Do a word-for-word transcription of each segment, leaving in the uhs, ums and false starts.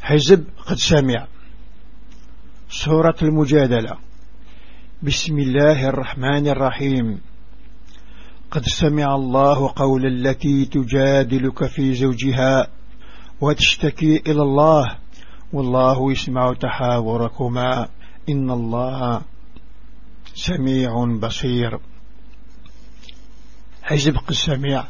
حزب قد سمع. سورة المجادلة. بسم الله الرحمن الرحيم. قد سمع الله قول التي تجادلك في زوجها وتشتكي إلى الله والله يسمع تحاوركما إن الله سميع بصير. حزب قد سمع.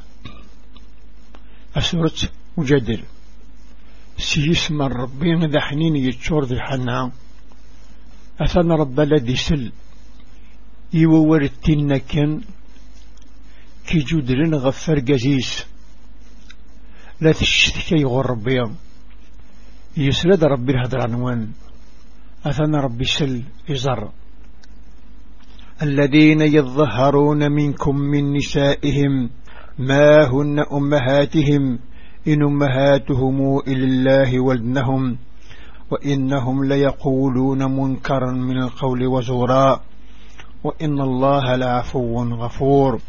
سورة مجادلة. سيسمى الربين ذا حنين يتشور ذي الحنان أثنى رب الذي سل يوور التنكن كي جودرين غفر جزيس لا تشتكي غربيا يسرد ربي الهدر عنوان أثنى ربي سل إزر الذين يظهرون منكم من نسائهم ما هن أمهاتهم إن أمهاتهم إلا الله ولدنهم وإنهم ليقولون منكرا من القول وزورا وإن الله لعفو غفور.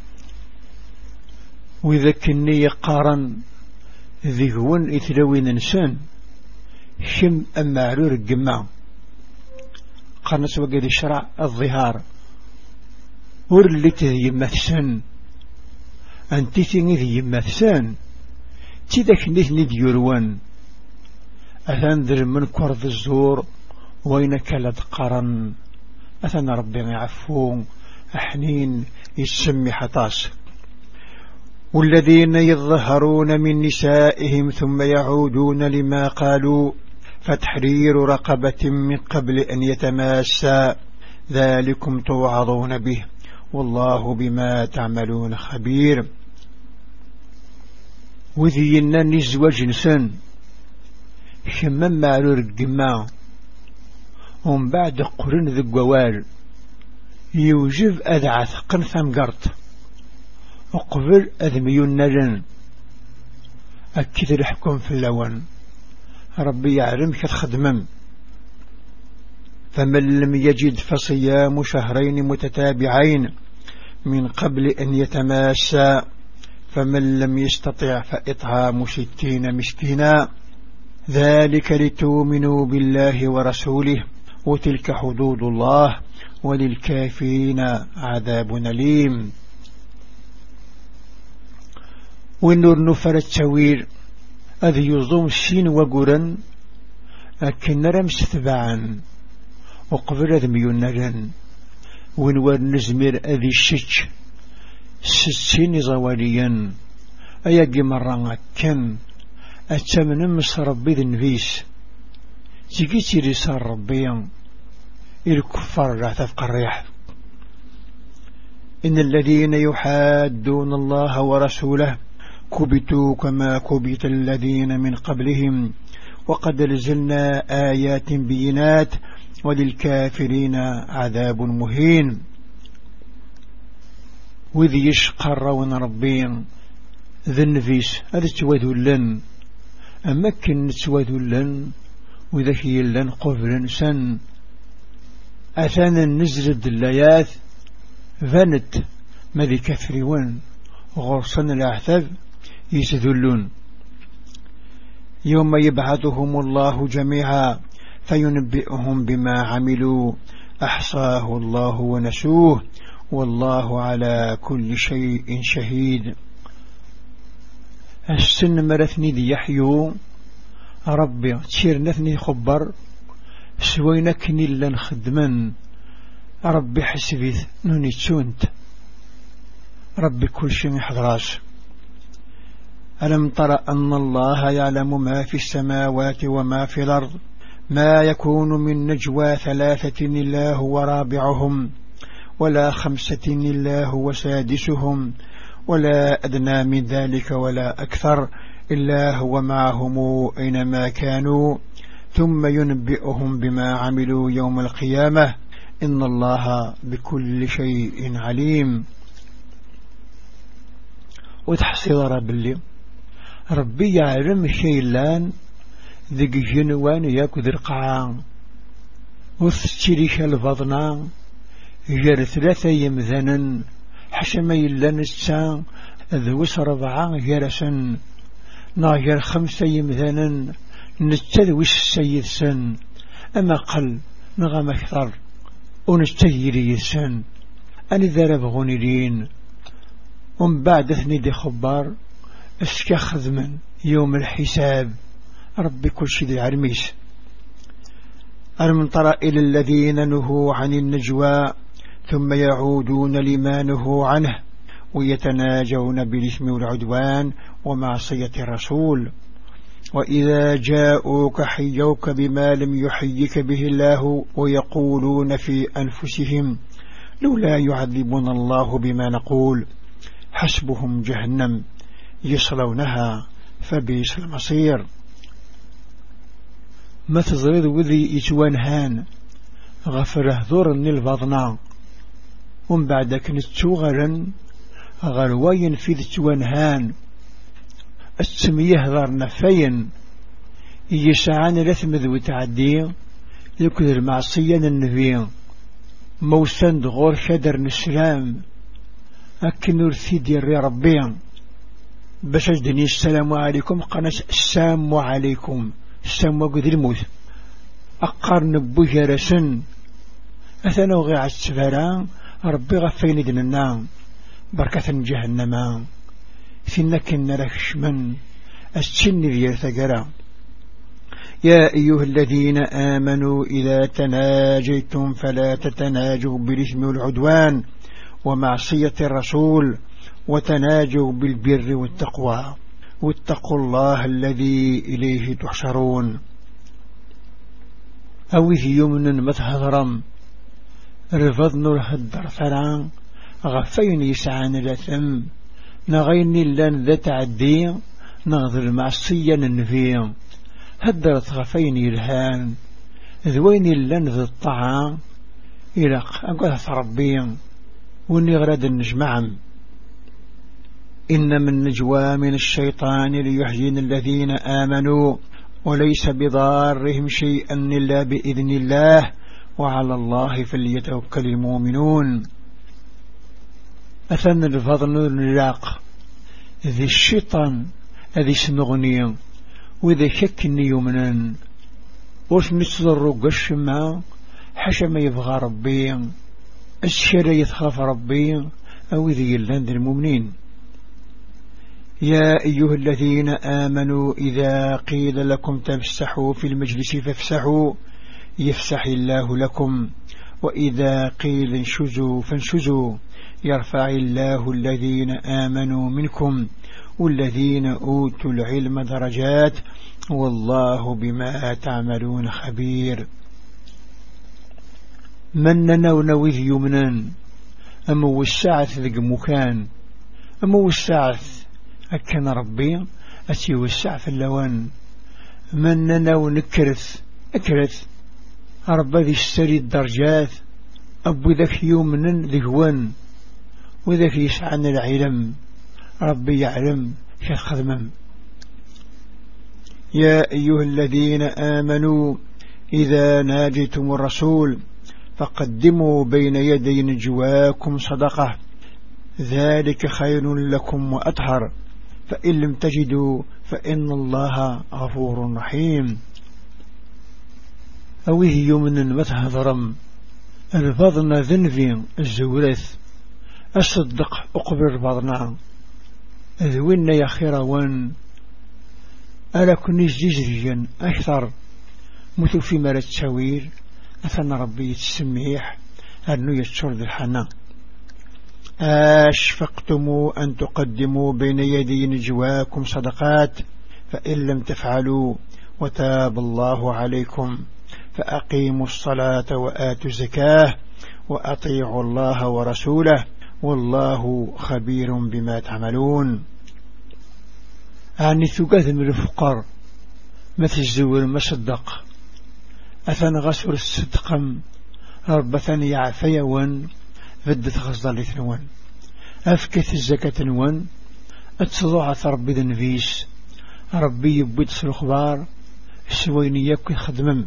وإذا كني قارن ذهون إثلوين إنسان شم أما عرور الجماع قرنس وقد الشرع الظهار ورلت ذي يمثسن أنت ثني ذي يمثسن تذاك نثني ديروان أثنذر من كرض الزور وينك لدقرا أثنى ربي يعفو أحنين يسمي حطاس. والذين يظهرون من نسائهم ثم يعودون لما قالوا فتحرير رقبة من قبل أن يتماسا ذلكم توعظون به والله بما تعملون خبير. وذينا نزوى جنسا شمم معلور الجماع ومن بعد قرن ذي الجوال يوجب أدعث قنثم قرط وقبل أذميون نجن أكيد الحكم في اللون ربي يعلم كتخدمم. فمن لم يجد فصيام شهرين متتابعين من قبل أن يتماسا فمن لم يستطع فإطعام ستين مسكينا ذلك لتؤمنوا بالله ورسوله وتلك حدود الله وللكافرين عذاب أليم. والنور نفر التوير أذ يظلم السين وقرا أكن رمس ثبعا وقبل أذمي النجن ونور نزمر أذي الشج ستين زواليا أيقي مرة كن أتمنى مس ربي ذي النفيس تيجي رسال ربيا الكفار لا تفقى الريح. إن الذين يحادون الله ورسوله كبتوا كما كبت الذين من قبلهم وقد نزلنا آيات بينات وللكافرين عذاب مهين. وذي يشقرون ربين ذي النفيس هذا توذلن أمكن توذلن وإذا هي لن قبل سن أثانا نزل الدلايات فانت ماذي كفريون غرصن الأعثاب يسذلون. يوم يبعثهم الله جميعا فينبئهم بما عملوا أحصاه الله ونسوه والله على كل شيء شهيد. السن مرثني ذي يحيو ربي تشير نثني خبر سوينكني لن خدمن ربي حسبيث نوني تسونت ربي كل شيء حضراش. ألم تر أن الله يعلم ما في السماوات وما في الأرض ما يكون من نجوى ثلاثة إلا هو رابعهم ولا خمسة إلا هو سادسهم ولا أدنى من ذلك ولا أكثر إلا هو معهم أينما كانوا ثم ينبئهم بما عملوا يوم القيامة إن الله بكل شيء عليم. وتحصيل رب ربي يعلم شيء لان ذيك جنوان ياكو ذي القعان وثشريش الفضنا جر ثلاثة يمذنا حشما يلان السان ذوس ربعان جرسا ناجر خمسة يمذنا نتذوش السيد سن أما قل نغم أكثر ونستهيري السن أني ذرب غنيرين ومن بعد ثني دي خبار اسكخذ من يوم الحساب ربي كل شيء ذي عرميس ألم تر إلى الذين نهوا عن النجوى ثم يعودون لما نهوا عنه ويتناجون بالإثم والعدوان ومعصية الرسول وإذا جاءوك حيوك بما لم يحيك به الله ويقولون في أنفسهم لولا يعذبنا الله بما نقول حسبهم جهنم يصلونها فبئس المصير. ما تزرد وذي يتوانهان غفره ذور البضنا ومن بعدك نتوغرا غرواين في ذتوانهان السميه ذار نفين يسعان لثمذ وتعدي يكذ المعصية النبي موسند غور شدر نسلام أكن ارثيدي الري ربي باش أجدني السلام عليكم قناس السلام عليكم السلام وقد الموت أقارن بجرسن أثنى وغيع السفران ربي غفين دننا بركة جهنم فينك نركش من السن ذي ثقرا. يا أيها الذين آمنوا إذا تناجيتم فلا تتناجوا بالإثم والعدوان ومعصية الرسول وتناجوا بالبر والتقوى واتقوا الله الذي إليه تحشرون. أوذ يمن متهضرم رفض نور هدر فران غفين يسعان لثم نغيني لن ذا تعدي نغذر المعصية النفي هدرت غفين الهان ذوين لن ذا الطعام إلق أقول ربي وني غرد النجمعم إنما النجوى من الشيطان ليحزن الذين آمنوا وليس بضارهم شيئا إلا بإذن الله وعلى الله فليتوكل المؤمنون. أثنى الفضل النلاق ذي الشيطان ذي سنغني وذي شكني يمنا وش نصدر قشما حشما يبغى ربي الشر يتخاف ربي أو ذي اللند المؤمنين. يا أيها الذين آمنوا إذا قيل لكم تفسحوا في المجلس فافسحوا يفسح الله لكم وإذا قيل انشزوا فانشزوا يرفع الله الذين آمنوا منكم والذين أوتوا العلم درجات والله بما تعملون خبير. من نونوذ يمنا أمو الساعة ذق مكان أمو الساعة أكن ربي أتي والساعة في اللوان من نو نكرث أكرث ربي ذي السري الدرجات أبو ذاك يومنا ذهوان وذاك يسعن العلم ربي يعلم شيخ خدمم. يا أيها الذين آمنوا إذا ناجيتم الرسول فقدموا بين يدي نجواكم صدقة ذلك خير لكم وأطهر فإن لم تجدوا فإن الله غفور رحيم. أويه يومن متهضرم الفضنا ذنفي الزورث أصدق أقبر بعضنا ذوين يا خيروان ألا كنيش جزريا أكثر مثل في مرة تشاوير أثنى ربي يتسميح أنه يتشر ذي الحنا. أشفقتموا أن تقدموا بين يدي نجواكم صدقات فإن لم تفعلوا وتاب الله عليكم فأقيموا الصلاة وآتوا الزكاة وأطيعوا الله ورسوله والله خبير بما تعملون. أعني ثقاث من الفقر مثل الزور المصدق أثن غسر الصدقم ربثن يعفيون فدت غصد الاثنون أفكث الزكاة نون أتصضعت ربي ذنفيس ربي يبيت الأخبار سويني يبكي خدمم.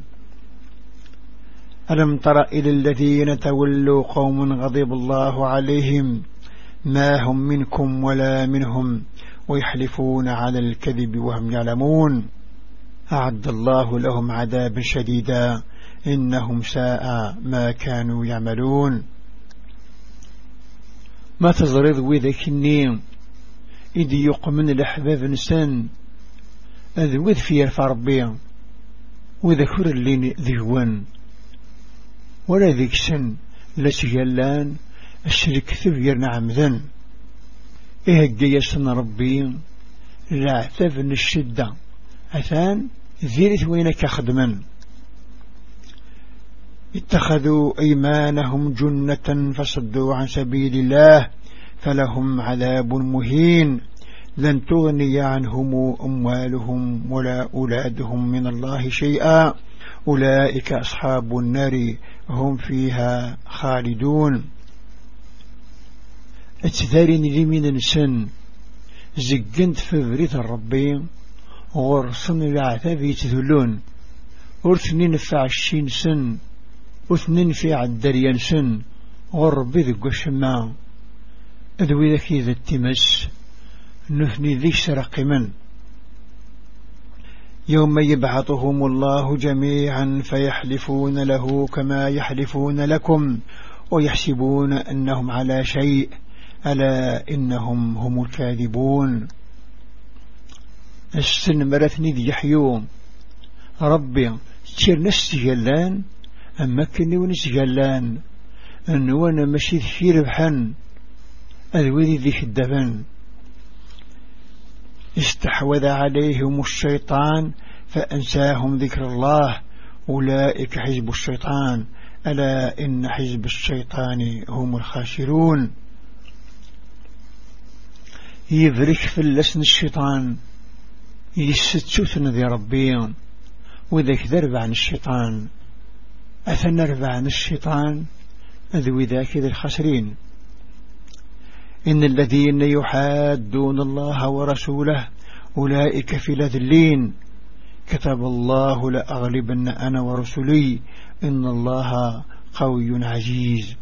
ألم تر إلى الذين تولوا قوم غضب الله عليهم ما هم منكم ولا منهم ويحلفون على الكذب وهم يعلمون. أعد الله لهم عذابا شديدا إنهم ساء ما كانوا يعملون. ما تزرد وذاك النيم إذ يقمن الأحباب نسان أذوذ في يرفع ربي وذكر اللي ذيوان ولا ذيك سن لسجلان الشرك ثبير نعم ذن إيه جيسن ربي لا اعتفن الشدة أثان ذيرت وينك خدما اتخذوا أيمانهم جنة فصدوا عن سبيل الله فلهم عذاب مهين لن تغني عنهم أموالهم ولا أولادهم من الله شيئا أولئك أصحاب النار هم فيها خالدون. اتذارين لي من نسن زقنت في بريد الربي غرصن العذاب يتذلون ورثنين في عشين سن وثنين في عالدريان سن غربي ذق الشماء أذوي ذكي ذا التمس نثني ذي سرق من يوم يبعثهم الله جميعا فيحلفون له كما يحلفون لكم ويحسبون أنهم على شيء ألا إنهم هم الكاذبون. السن مرثني ذي يحيوم ربي تشير نسجلان أمكني ونسجلان أن وانا مشيت في ربحا أذوذي ذي الدفن استحوذ عليهم الشيطان فأنساهم ذكر الله أولئك حزب الشيطان ألا إن حزب الشيطان هم الخاسرون. يبرك في اللسن الشيطان يستوثن ذي ربي وذاك ذرب عن الشيطان أثنرب عن الشيطان أذوي ذاك ذي الخاسرين. إن الذين يحادون الله ورسوله أولئك في الذلين كتب الله لأغلبن أنا ورسلي إن الله قوي عزيز.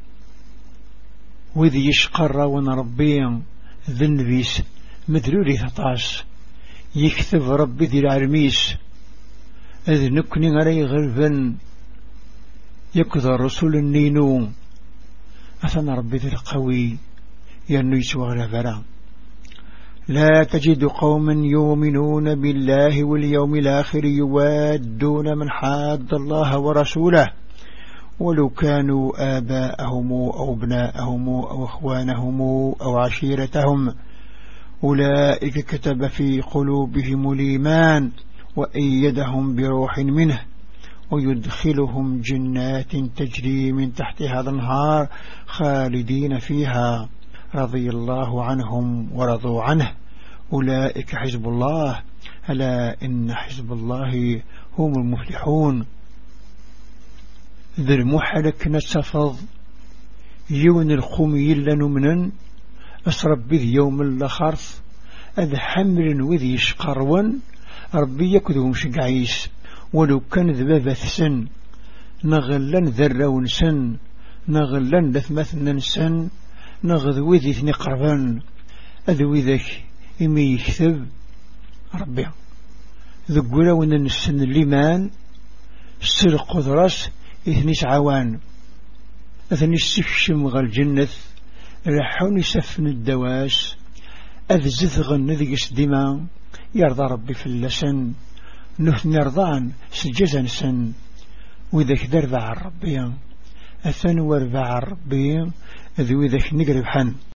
وذي يشقر ونربي ذنبيس مدلولي ثطاس يكتب ربي ذي العرميس إذ نكني علي غربا يكذا الرسول النينو أثنى ربي ذي القوي ينيس وغلبرا. لا تجد قوما يؤمنون بالله واليوم الآخر يوادون من حاد الله ورسوله ولو كانوا آباءهم أو ابناءهم أو أخوانهم أو عشيرتهم أولئك كتب في قلوبهم الإيمان وأيدهم بروح منه ويدخلهم جنات تجري من تحتها الأنهار خالدين فيها رضي الله عنهم ورضوا عنه أولئك حزب الله ألا إن حزب الله هم المفلحون. ذي المحلك نتفض يون الخمي لنمنا أسرب بذ يوم اللخرف أذ حمل وذي يشقرون ربي يكذهم شقعيس ولو كان ذبابة سن نغلن ذرون سن نغلن لثمثنا سن نغذ وذي ثني قربان أذوي ذاك إمي يكتب ربي ذقولا وننسن الليمان السر قدرس إثنيس عوان أثني السفشم غال الجنة رحون يسفن الدواس أذ زثغن ذيس دماء يرضى ربي في اللسن نثني رضان سجزا سن وذاك دربع الربي أثن وربع الربي ذوي ذاك نقرب حن